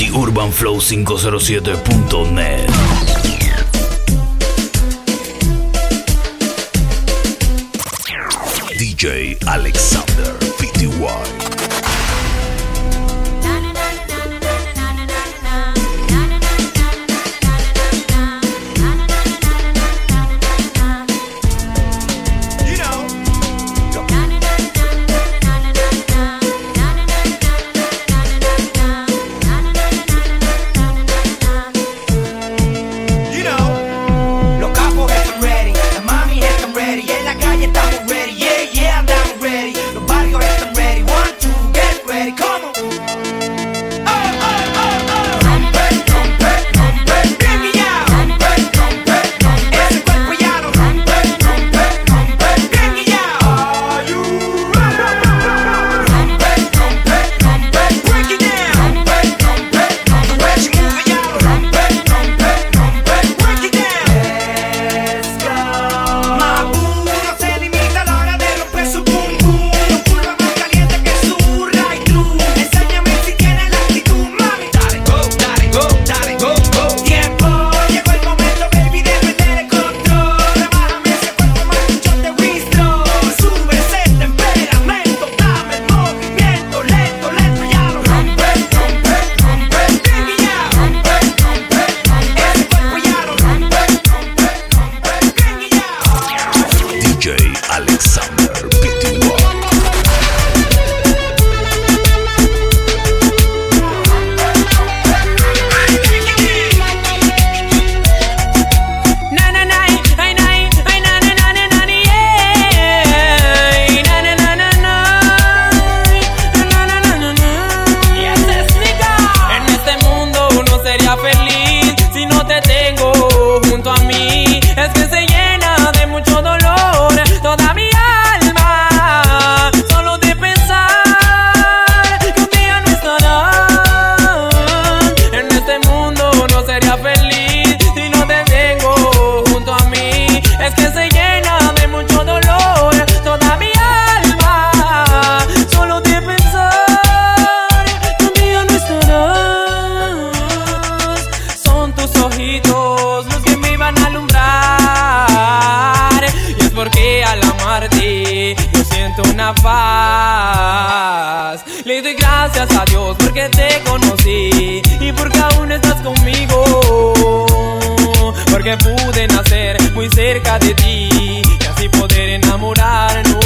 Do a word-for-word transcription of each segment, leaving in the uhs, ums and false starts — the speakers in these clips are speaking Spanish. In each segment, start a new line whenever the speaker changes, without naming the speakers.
y urban flow quinientos siete punto net. D J Alexander P T Y.
Paz. Le doy gracias a Dios porque te conocí y porque aún estás conmigo, porque pude nacer muy cerca de ti y así poder enamorarnos,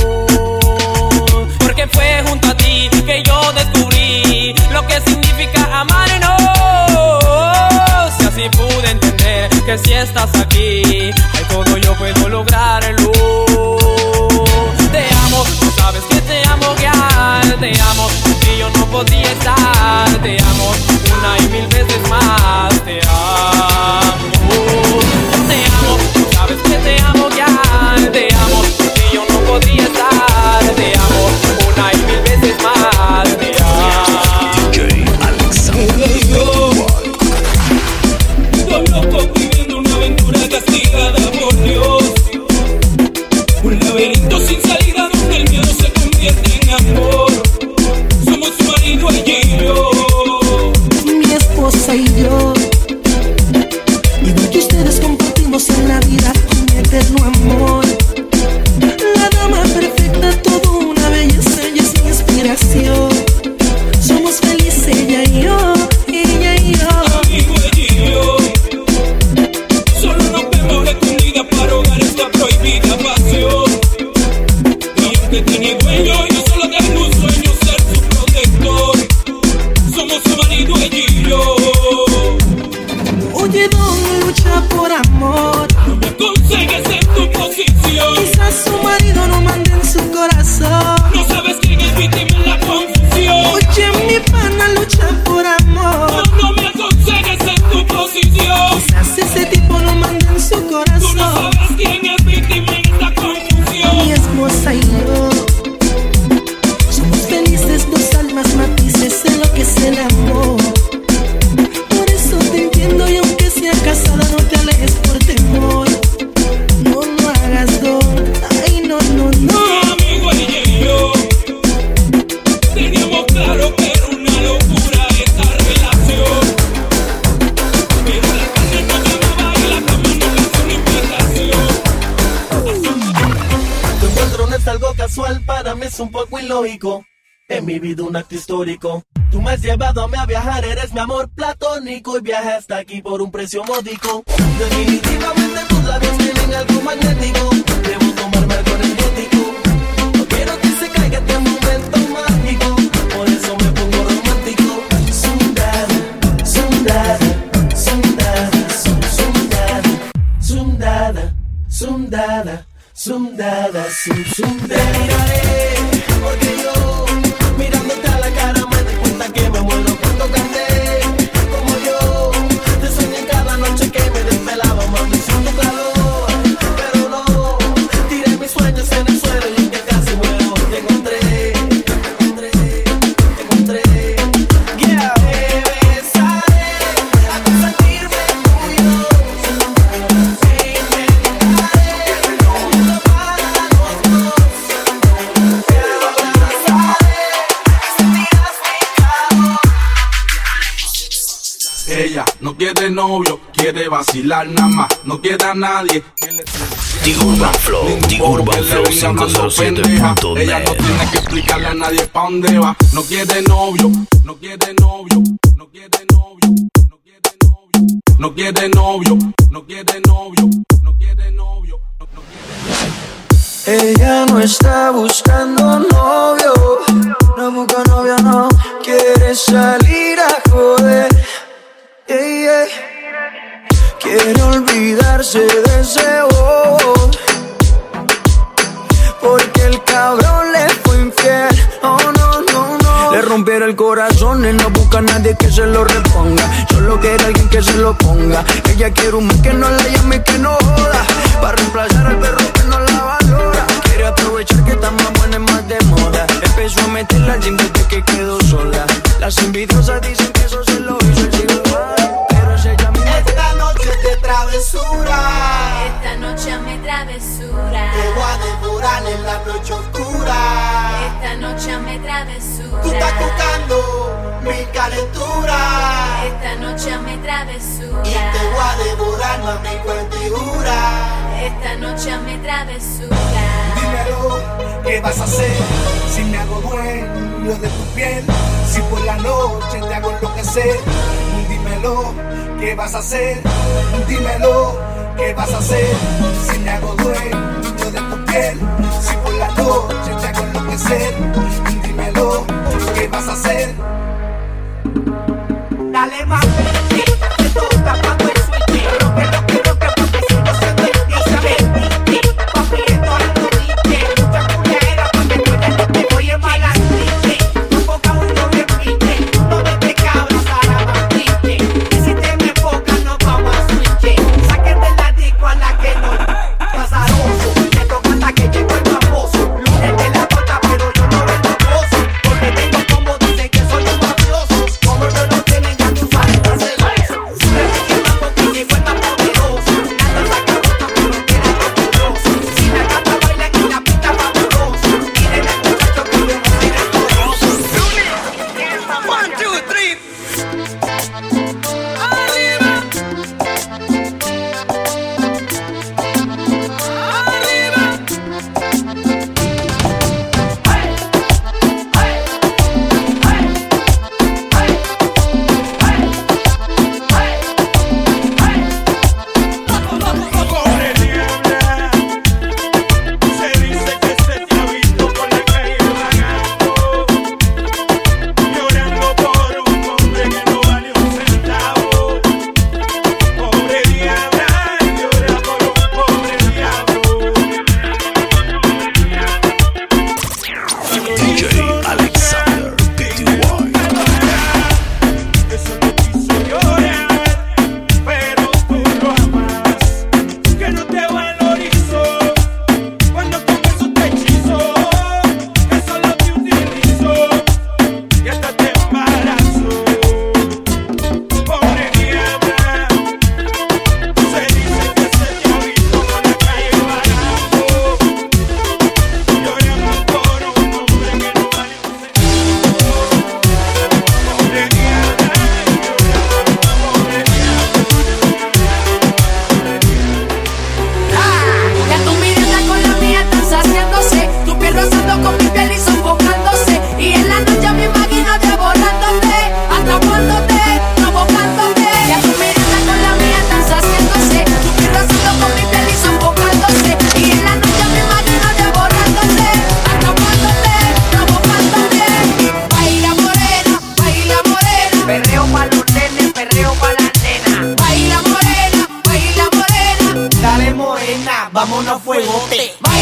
porque fue junto a ti que yo descubrí lo que significa amarnos, y así pude entender que si estás aquí, ay, todo yo puedo lograrlo. Te amo, tú sabes que te amo, girl. Te amo, y yo no podía estar. Te amo, una y mil veces más. Te amo, te amo, tú sabes que te amo, girl. Te amo, y yo no podría estar. Te amo, una y mil veces más. Te amo.
D J Alexander.
Estoy loco viviendo una aventura castigada por Dios. Un laberinto sin salida donde el miedo se convierte en amor. Somos su marido, ella y yo,
mi esposa y yo. Igual que ustedes compartimos en la vida un eterno amor. La dama perfecta, todo una belleza, ella es mi inspiración. Somos felices ella y yo, ella y yo.
amigo, ella y yo. Solo nos vemos escondidas para ahogar esta prohibida pasión. Y aunque te niego yo, yo solo tengo un sueño, ser su protector. Somos su marido, ella y yo.
Oye, don lucha por amor.
No me aconsejes en tu posición.
Quizás su marido no mande en su corazón.
No sabes quién es víctima en la confusión.
Oye, mi pana lucha por amor.
No, no me aconsejes en tu posición.
Quizás ese tipo no mande en su
Tú no
corazón.
sabes quién es víctima en esta confusión.
Mi esposa y yo.
casual, para mí es un poco ilógico. En mi vida un acto histórico. Tú me has llevado a viajar, eres mi amor platónico. Y viaje hasta aquí por un precio módico. Definitivamente tus labios tienen algo magnético. Debo tomarme algo energético. No quiero que se caiga este momento mágico. Por eso me pongo romántico. Sundada, sundada, sundada, sundada, sundada, sundada, sundada, sundada. Te miraré porque yo, mirándote a la cara, me di cuenta que me muero por tocarte. Como yo, te soñé cada noche que me desvelaba, mami, sin tu calor. Pero no, tiré mis sueños en el suelo y en que casi muero. Te encontré, te encontré, te encontré. Yeah. Te besaré hasta sentirme tuyo. Te inventaré todo para los dos.
Ella no quiere novio, quiere vacilar nada más, no quiere a nadie que le
The Urban Flow, The Urban Flow cinco cero siete punto net.
Ella no tiene que explicarle a nadie pa' dónde va. No quiere novio, no quiere novio, no quiere novio, no quiere novio, no quiere novio, no quiere novio, no quiere novio, no, no quiere.
Ella no está buscando novio, no busca novio, no quiere salir a joder. Yeah, yeah. Quiere olvidarse de ese bobo, porque el cabrón le fue infiel. Oh no, no, no. Le rompieron el corazón y no busca a nadie que se lo reponga. Solo quiere alguien que se lo ponga. Ella quiere un man que no la llame y que no joda, para reemplazar al perro que no la valora. Quiere aprovechar que está más buena y más de moda. Empezó a meterla al gym desde que quedó sola. Las envidiosas dicen que eso se lo hizo el cigarro, pero se llama.
Esta noche de travesura,
esta noche me travesura,
te voy a devorar en la noche oscura.
esta noche me travesura,
Tú estás buscando mi calentura,
esta noche me travesura,
y te voy a devorar, mami, cuenta y jura.
esta noche me travesura.
Dímelo, ¿qué vas a hacer si me hago dueño de tu piel? Si por la noche te hago enloquecer. Dímelo, ¿qué vas a hacer? Dímelo, ¿qué vas a hacer si me hago dueño de tu piel? Si por la noche te hago enloquecer. Dímelo, ¿qué vas a hacer? Dale más, que toca cuando el switch rompe lo que rompe porque si no se ve y se ve. Papi, esto es tu dique, mucha culera pa' que tú ya no te voy a malacrique. Tu boca uno bien pique, no me te cabras a la matrique. Y si te me enfocas nos vamos a switch. Saquen de la disco a la que no pasaron. Te toca hasta que llegue.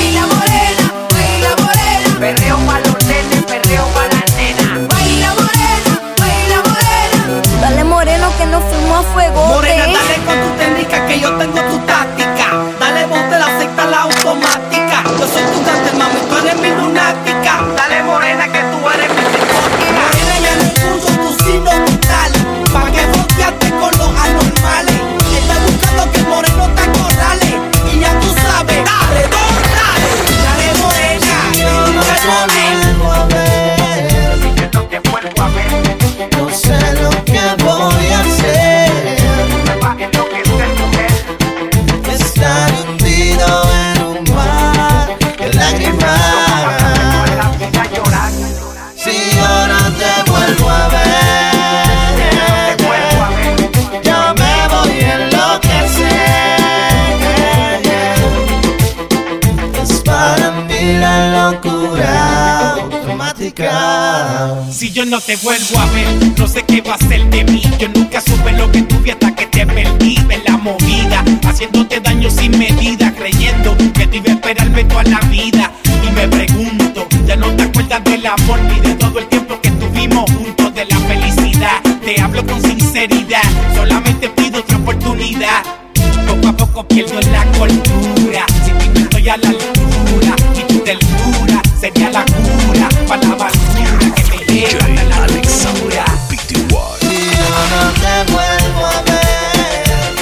Baila morena, baila morena. Perreo pa' los nenes, perreo pa' las nenas. Baila morena, baila morena.
Dale moreno que nos fuimos a fuego.
Morena, dale con tu técnica que yo tengo tu táctica. Dale vos de la secta la automática. Yo soy tu cante, mami, tú eres mi lunática. Dale morena que tú eres mi psicótica. Morena, ya no escucho tu signo vital. Pa' que volteaste con los anormales. Estoy buscando que el moreno te acorrale. Y ya tú sabes, dale, dale. Dale morena, yo no te vuelvo a ver.
No te vuelvo a ver.
No sé lo que voy a hacer.
Me va a enloquecer, mujer.
Estar hundido en un mar de lágrimas. Si yo no te vuelvo a ver, yo me voy a enloquecer. Es para mí la locura automática.
Si yo no te vuelvo a ver, no sé qué va a ser de mí. Yo nunca supe lo que tuve hasta que te perdí en la movida, haciéndote daño sin medida, creyendo que te iba a esperarme toda la vida. Y me pregunto, ya no te acuerdas del amor ni de todo el tiempo que estuvimos juntos, de la felicidad. Te hablo con sinceridad, solamente pido otra oportunidad. Poco a poco pierdo la cordura, si no estoy a la altura, y tu ternura sería la cura para la basura que me lleva a la Alexandra.
Si yo no te vuelvo a ver,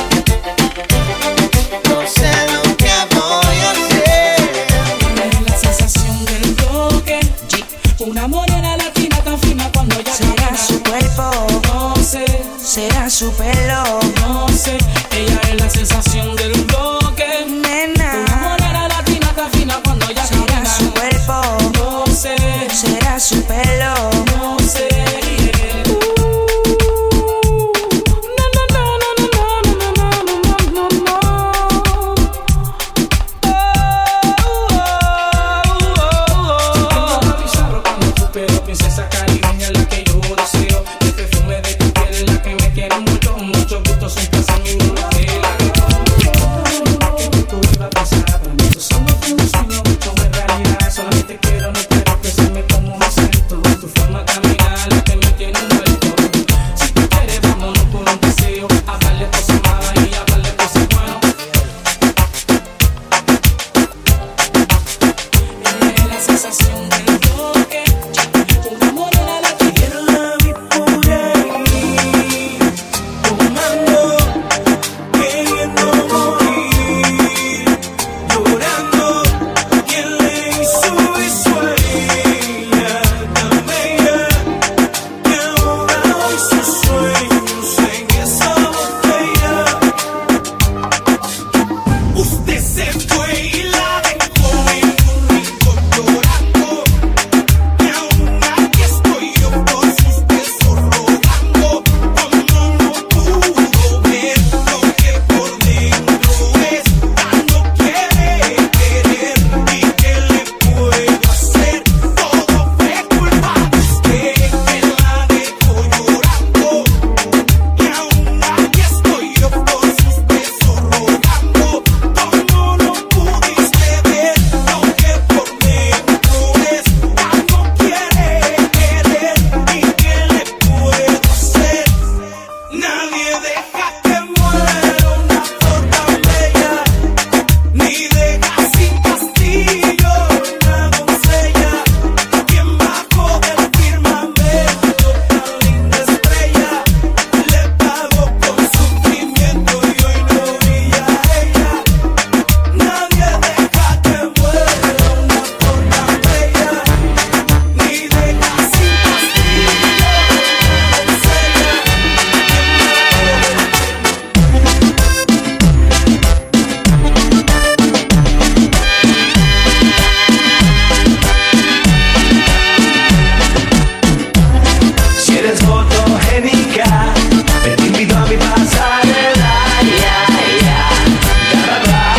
no sé lo que voy a hacer.
Es la sensación del toque, una morena latina tan fina cuando ella
será
camina.
su cuerpo,
No sé,
será su pelo,
no sé, ella es la sensación del toque.
nena.
Una morena latina tan fina cuando ella
Será
camina.
su cuerpo,
No sé,
será su pelo.
no sé. No, no, no, no, no, no, no, no, no, no, no. Bizarro cuando tu pelo, princesa caribeña, la que yo deseo. El perfume de tu piel es la que me tiene mucho, mucho gusto. Sin pensar en ninguna de la que que tú ibas a pasar. Para mí eso solo fue un sueño, mucho en realidad. Solamente quiero, no quiero expresarme como me siento. Tu forma de caminar, la que me tiene envuelto. Si tú quieres, vámonos por un paseo. Hablarle cosas malas y hablarle cosas buenas. Es la sensación del toque. Una morena la que
Quiero la vi por ahí, tomando, queriendo morir, llorando. ¿Quién le hizo eso a ella tan bella que ahora hoy sus sueños en esa botella? Usted se fue y la dejó en un rincón llorando. Y aún aquí estoy yo por sus besos rogando. Como no pudo ver lo que por dentro es, ya no quiere querer. ¿Y qué le puedo hacer? Todo fue culpa de usted que la dejó llorando. Y aún aquí estoy yo por sus besos rogando. Como no pudiste ver lo que por dentro es, ya no quiere querer. ¿Y qué le puedo hacer? Nadie deja que muera una flor tan bella, ni deja sin castillo una doncella. Quien bajó del firmamento tan linda estrella, le pagó con sufrimiento y hoy no brilla ella. Nadie deja que muera una flor tan bella, ni deja sin castillo una doncella. Si eres fotogénica, te invito a mi pasarela, ya, ya,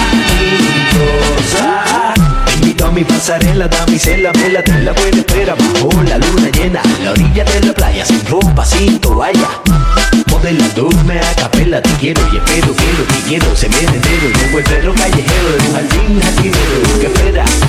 garra Te invito a mi pasarela, damisela, vela, te la buena espera bajo la luna llena, a la orilla de la playa, sin ropa, sin toalla. Modelándome a capela, te quiero y espero, quiero, te quiero, se me entero. Llevo el perro callejero de un jardín jardinero que espera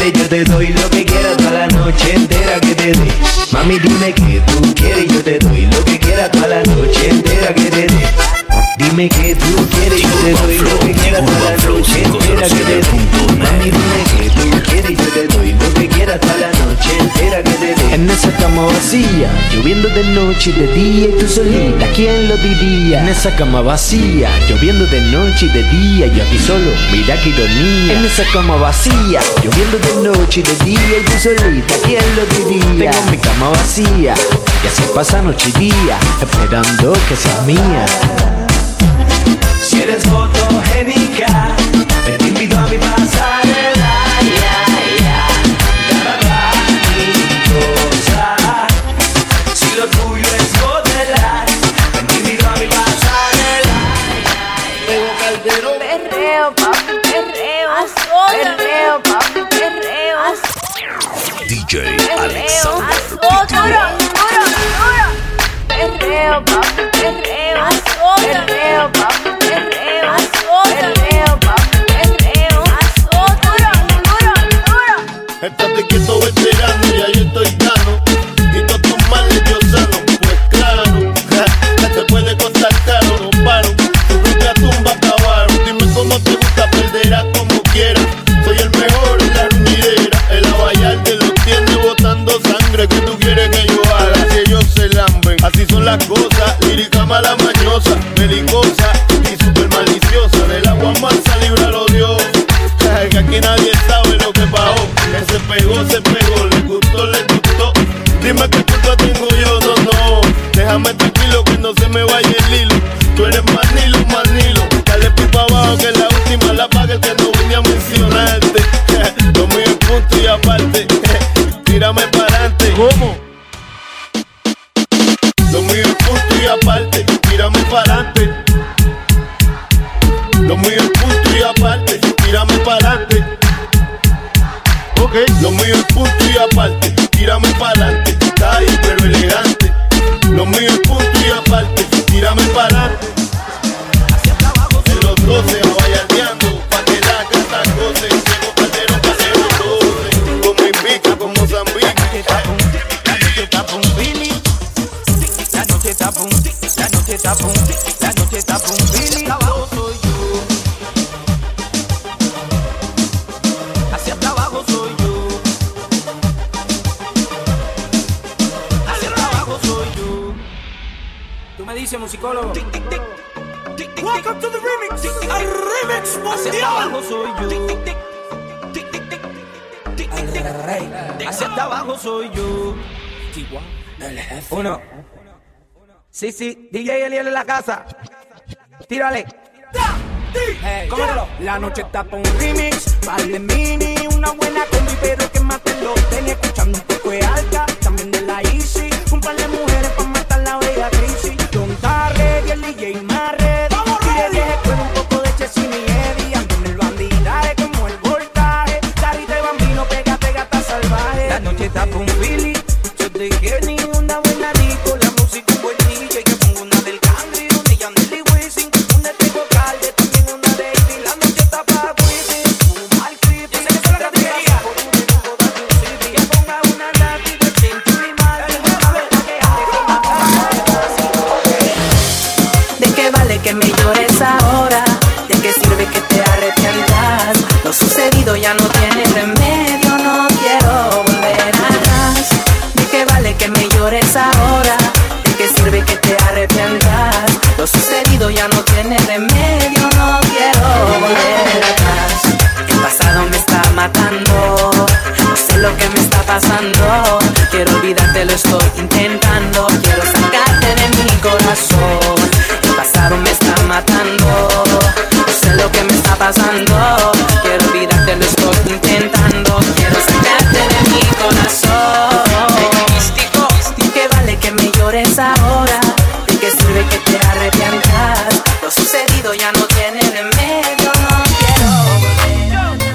quieres, yo te doy lo que quieras toda la noche entera que te dé. Mami, dime que tú quieres, yo te doy lo que quieras toda la noche entera que te dé. Dime que tú quieres, yo te doy lo que quieras toda la noche entera que te dé. Mami, dime que tú quieres, yo te doy lo que quieras toda la noche entera que te dé. En esa cama vacía, lloviendo de noche y de día y tú solita, ¿quién lo diría? En esa cama vacía, lloviendo de noche y de día, yo aquí solo, mira qué ironía. En esa cama vacía, lloviendo de noche y de día y tú solita, ¿quién lo diría? Tengo mi cama vacía y así pasa noche y día, esperando que seas mía. Si eres fotogénica, me te invito a mi pasarela, ya, ya, ya, mi cosa. Si lo tuyo es modelar, me te invito a mi pasarela.
Tego Calderón. Perreo, papi, perreo. Perreo, papi, perreo.
D J Alexander.
Duro, duro, duro. Perreo, papi, perreo. Perreo, papi, perreo. Perreo, papi, perreo. Duro, duro, duro.
Estate quieto, veterano, ya yo estoy gano. Y todos tus males yo sano. Pues claro, ja, te puede costar caro, no paro. Tu propia tumba acabaron. Dime cómo te gusta, perderás como quieras. Soy el mejor en la ruñidera. El abayal te lo tiene botando sangre. ¿Qué tú quieres que yo haga? Si ellos se lamben, así son las cosas. Lírica mala mañosa, belicosa y super maliciosa. Del agua mansa líbralo Dios. Que aquí nadie sabe lo que pasó. Que se pegó, se pegó, le gustó, le gustó. Dime qué culpa tengo yo, no, no. Déjame tranquilo que no se me vaya el hilo. Tú eres manilo, manilo. Dale pipa abajo que la última la paga el que no venía a mencionarte. Lo mío es punto y aparte. Tírame para adelante. ¿Cómo? Lo mío es punto y aparte. Tírame para adelante. Lo mío es punto y aparte. Tírame para adelante. Ok. Lo mío es punto y aparte. Tírame para adelante. Está ahí pero elegante. Lo mío es punto y aparte. Tírame para adelante. En los doce abayardeando. Pa' que la casa goce. Tengo Calderón, Calderón doce. Como Ibiza, como Mozambique.
La noche está pum, Billy. La noche está pum, la noche está pum, la noche está pum, Billy. Abajo soy yo. Hacia abajo soy yo. Hacia abajo soy yo. Tú me dices, musicólogo. Tic, tic, tic. Tic, tic, welcome to the remix. El remix mundial. Hacia abajo soy yo. Tic, tic, tic. Tic, tic, tic. Tic, tic, tic. Hacia abajo soy yo. Chihuahua. El jefe. Uno. Sí, sí, D J Eliel en la casa. Tírale. Hey, cómetelo. La noche está pa' un remix, vale mini, una buena combi, pero que maten los tenis, escuchando un poco de alta, también de la Easy, un par de mujeres pa' matar la bella crisis. Don Tarre y el D J más ready, y de vieje con un poco de Chesini y Eddie, ando en el bandidaje como el voltaje, Carita de bambino, pégate gata salvaje. La noche está pa' un Philly, yo te quiero ni una buena disco, la música un buen D J, que pongo una del Cangri, una de Yandel y Wisin, una de Tego Calde, también una de Ivy, la noche está pa' Wisin, un mal creepy, yo sé que es la categoría, por un minuto date un city, que ponga una lati de Century Mal, a ver pa' que ande con la cara.
¿De qué vale que me llores ahora? ¿De qué sirve que te arrepientas? Lo sucedido ya no tiene remedio, no quiero volver atrás. ¿De qué vale que me llores ahora? ¿De qué sirve que te arrepientas? Lo sucedido ya no tiene remedio, no quiero volver atrás. El pasado me está matando, no sé lo que me está pasando. Quiero olvidarte, lo estoy intentando, quiero sacarte de mi corazón. El pasado me está matando, no sé lo que me está pasando. Quiero olvidarte, lo estoy intentando, quiero sacarte de mi corazón. ¿De qué vale que me llores ahora? ¿De qué sirve que te arrepientas? Lo sucedido ya no tiene remedio, no quiero volver.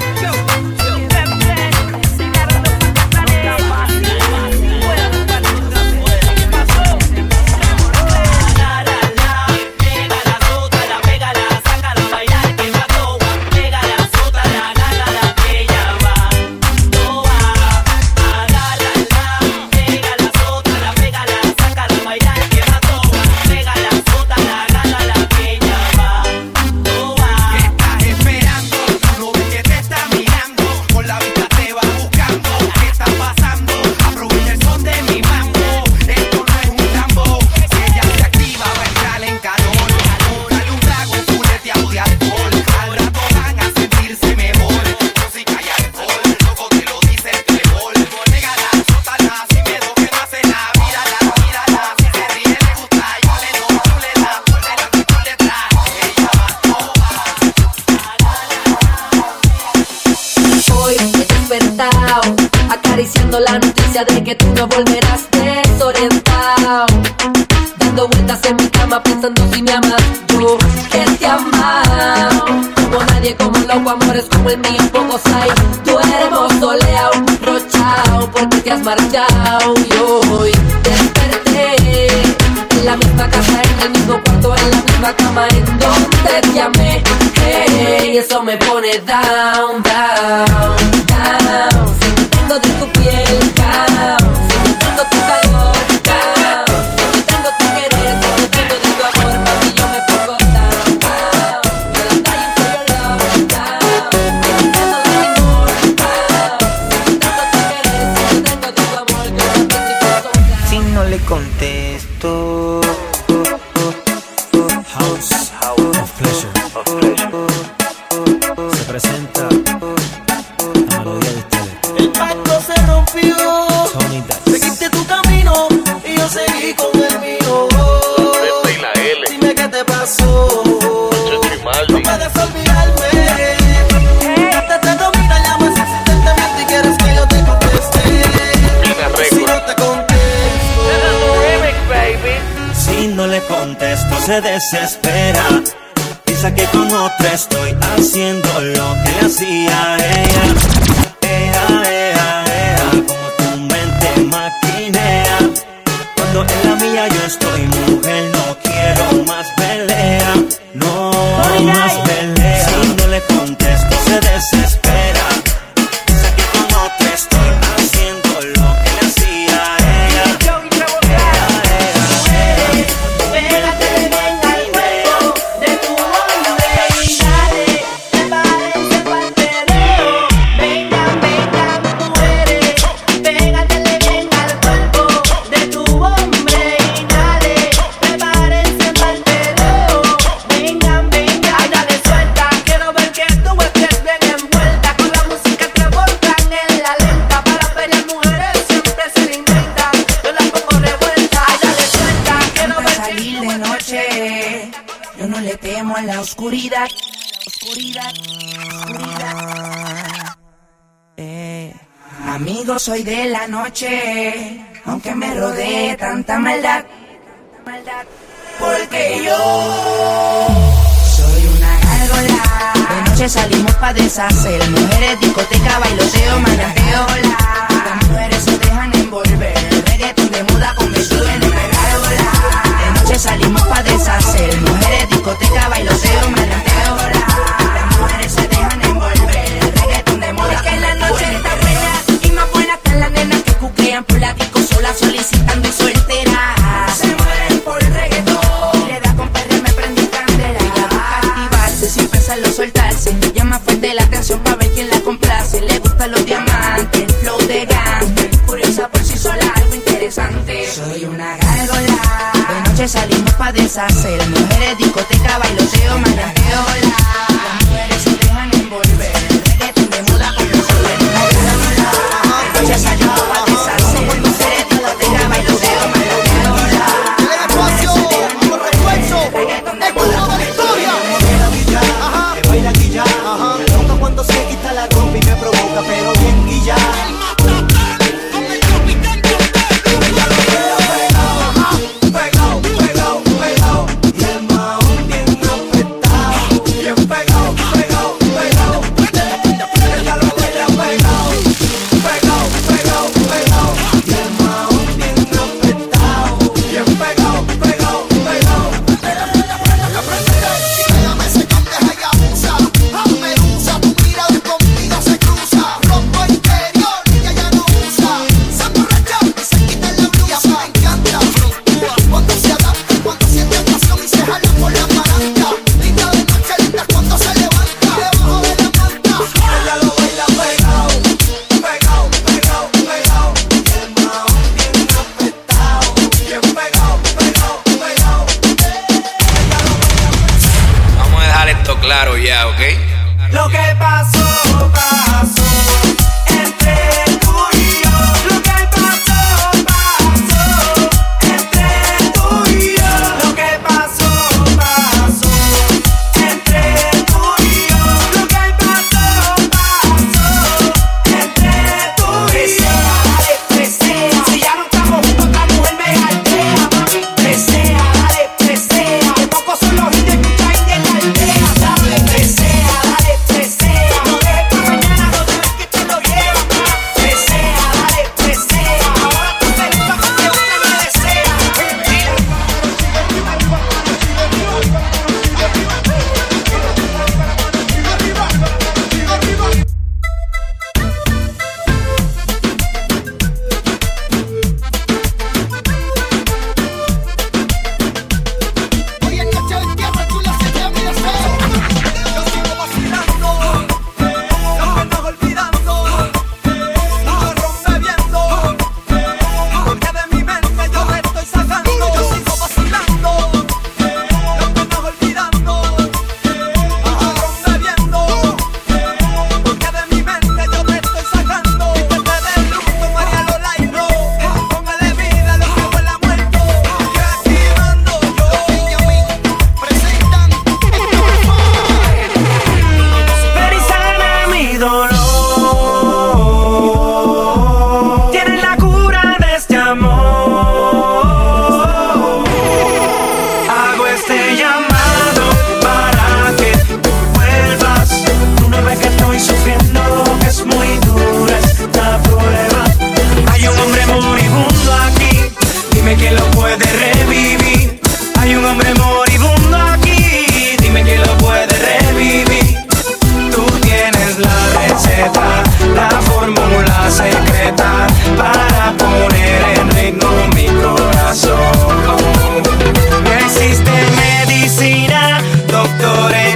Pégala, sácala a bailar, que mató. Pégala, sótala, la, la, la, que ella va.
dando la noticia de que tú no volverás desorientado, dando vueltas en mi cama pensando si me amas. Yo que te he amado como nadie, como loco, amores como el mío pocos hay. Duermo soleado, rochao, porque te has marchado. Y hoy desperté en la misma casa, en el mismo cuarto, en la misma cama en donde te amé. Hey, eso me pone down, down, down. Sintiendo de tu piel, down. Sintiendo tu calor, down. Sintiendo tu querer, sintiendo de tu amor, papi, yo me pongo down, down. Girl, I'm dying for your love, down. Sintiendo de mi amor, down. Sintiendo tu querer, sintiendo de tu amor, girl, I'm dying for your love.
Si no le contesto,
House, House of Pleasure, of Pleasure. Se presenta la melodía de ustedes.
El pacto se rompió.
Tony Dax.
Seguiste tu camino y yo seguí con el mío.
La y la L.
Dime qué te pasó.
Yo Grimaldi.
No puedes olvidarme. Te, te domina, llamas insistentemente y quieres que yo te conteste. Si no te contesto.
Si no le contesto se desespera. Piensa que con otra estoy haciendo lo que le hacía a ella. Ea, ea, ea, como tu mente maquinea. Cuando en la mía yo estoy, mujer, no quiero más pelea. No más pelea. Si no le contesto se desespera. Piensa que con otra estoy haciendo lo que le hacía a ella.
Pégate bien al cuerpo de tu hombre y dale, te parece pa'l perreo. Vengan, vengan mujeres, pégatele bien al cuerpo de tu hombre y dale, te parece pa'l perreo. Vengan, vengan, ay dale suelta, quiero ver que tú estés bien envuelta con la música que volcan en la lenta. Para pelear mujeres siempre se le inventan, yo las pongo revuelta, ay dale suelta, quiero ver que
salir de noche, yo no le temo a la oscuridad. Oscuridad, oscuridad. Eh, amigo, soy de la noche, aunque me rodee tanta maldad, porque yo soy una gárgola. De noche salimos pa' deshacer, mujeres, discoteca, bailoteo, maleanteo, la. Las mujeres se dejan envolver, reggaeton de moda convertido en una gárgola. De noche salimos pa' deshacer, mujeres, discoteca, bailoteo, maleanteo, la. Las mujeres se dejan envolver, reggaeton de moda. Es que la noche está buena y más buena están las nenas que cuquean por la disco sola solicitando y solteras. Se mueren por reggaetón, le da con perder, me prendí candela. Ella busca activarse sin pensarlo soltarse, llama fuerte la atención pa' ver quién la complace. Le gustan los diamantes, el flow de gangster, curiosa por sí sola, algo interesante. Soy una gárgola, de noche salimos pa' deshacer, mujeres, discoteca, bailoteo, maleanteo, la. Las mujeres se dejan envolver, reggaeton de moda como solo en una gárgola. De noche salimos pa' deshacer, mujeres, discoteca, bailoteo, maleanteo, la. Las mujeres se dejan envolver, reggaeton de moda como solo en una gárgola.
Me baila guilla, me toca cuando se quita la ropa y me provoca, pero bien guilla. Pegao, pegao, pegao, y el maón bien apretado. Bien pegao, pegao, pegao, ella lo baila pegao. Pegao, pegao, pegao, y el maón bien apretado. Bien pegao, pegao, pegao.
Pégame ese cante, ella abusa. Hazme usa, tu mirada conmigo se cruza. Rompo interior, ella ya no usa. Se emborracha y se quita la blusa. Me encanta, fluctúa cuando se adapta, cuando siente pasión y se jala por la palanca. Linda de noche, linda cuando se levanta. Debajo de la manta,
Ella lo baila pegao, pegao, pegao, pegao, y el maón bien apretado. Bien pegao, pegao, pegao.
Vamos a dejar esto claro ya, ¿ok?
lo que pasó, pasó entre tú y yo. Lo que pasó, pasó entre tú y yo. Lo que pasó, pasó entre tú y yo. Lo que pasó, pasó entre tú y yo.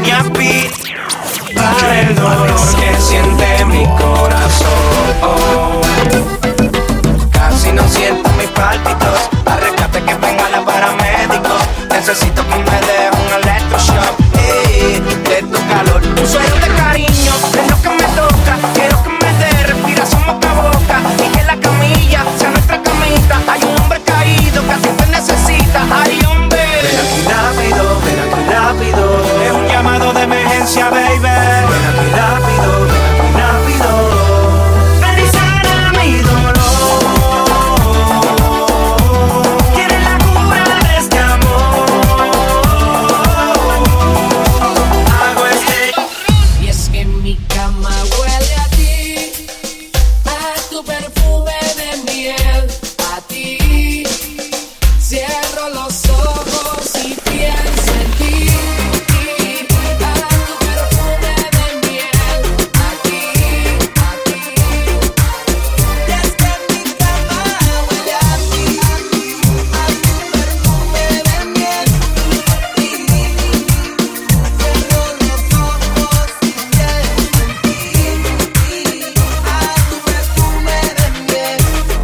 pequeña pit para el dolor que siente mi corazón. Casi no siento mis pálpitos, al rescate que venga la paramédico. Necesito que me dé un electroshock eh, de tu calor. Un sueño de cariño es lo que me toca. Quiero que me dé respiración boca a boca y que la camilla sea nuestra camita. Hay un hombre caído que a ti te necesita. Hay hombre. Ven aquí rápido, ven aquí rápido. Es un llamado de emergencia, baby. Ven aquí rápido, ven aquí rápido. Ven y sana mi dolor. Quieres la cura de este amor. Hago este.
Y es que mi cama huele a ti, a tu perfume de miel, a ti. Cierro los ojos y pienso en ti, a tu perfume de miel, a ti, a ti. Y es que mi cama huele a ti, a tu perfume de miel, y cierro los ojos y pienso en ti, a tu perfume de miel.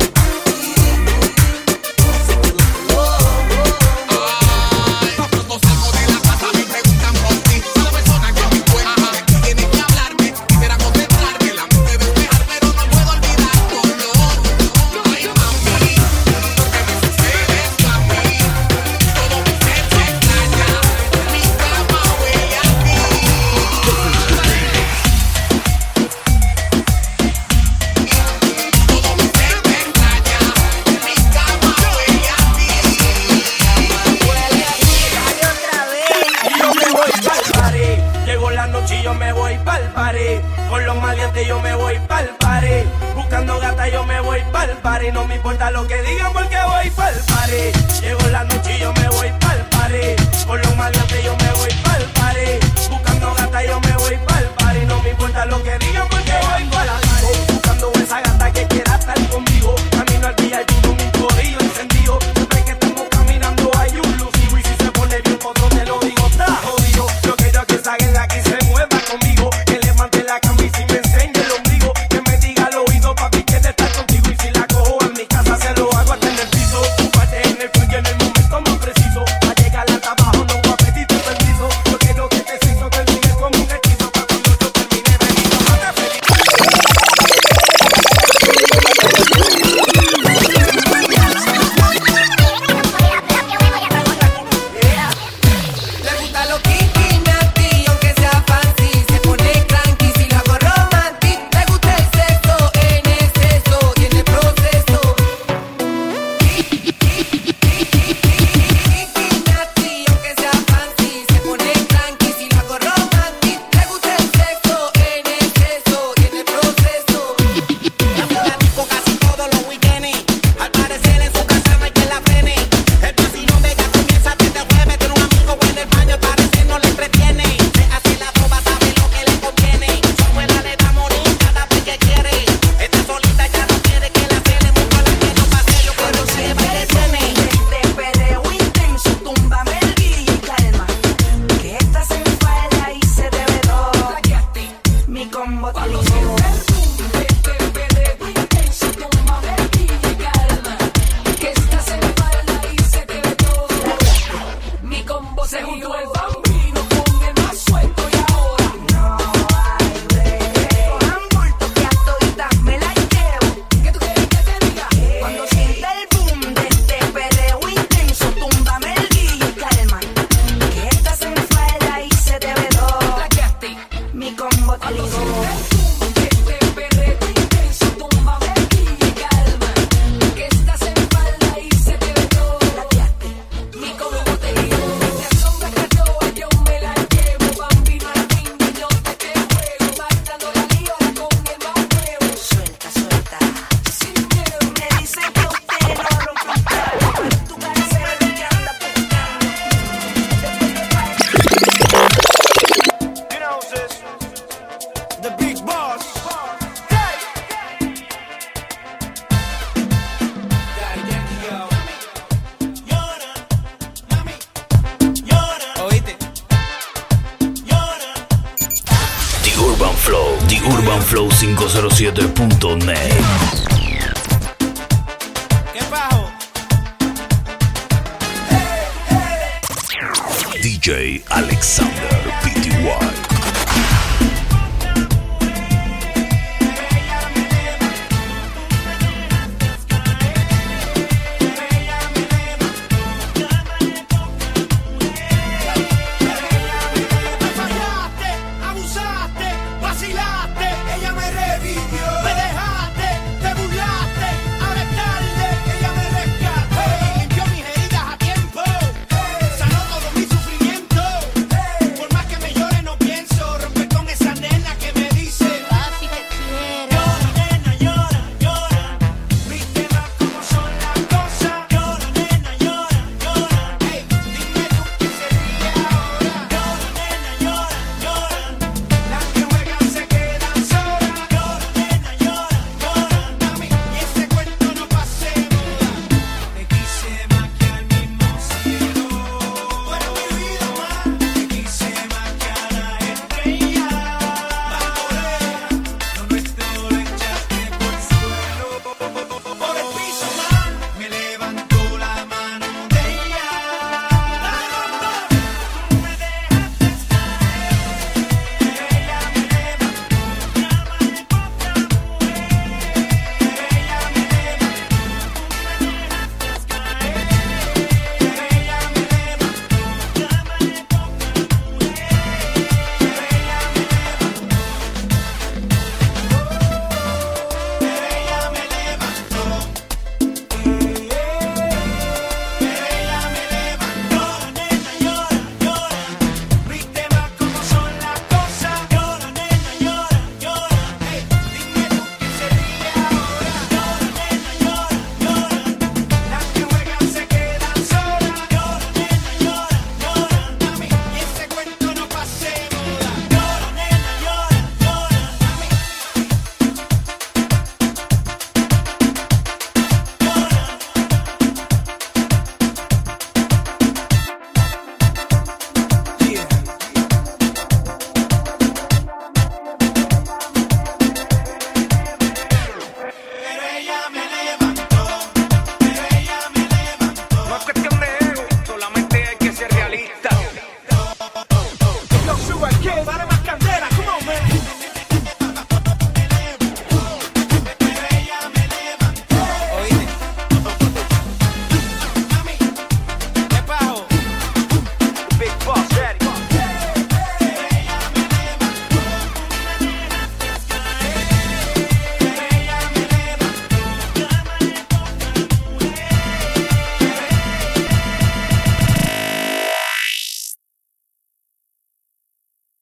Yo me voy pa'l party, llegó la noche y yo me voy pa'l party. Con los maleantes yo me voy pa'l party. Buscando gata yo me voy pa'l party. No me importa lo que digan porque voy pa'l party. Llegó la noche y yo me voy pa'l party. Con los maleantes yo me voy pa'l party. Buscando gata yo me voy pa'l party. No me importa lo que digan porque voy pa'l party. Buscando esa gata que quiera estar conmigo. Camino al día y con mi corillo encendido. Siempre que estamos caminando hay un lucido. Y si se pone bien otro te lo digo, está jodido. Yo quiero que salga de aquí se mueva conmigo. Que levante la camisa y me enseñe el ombligo. Que me diga al oído, papi, que de estar contigo. Y si la cojo en mi casa se lo hago hasta en el piso. Parte en el fuego en el momento más preciso. A llegar hasta abajo no voy a pedirte permiso.
Flow, The Urban Flow cinco cero siete punto net.
¿Qué bajo?
D J Alexander P T Y.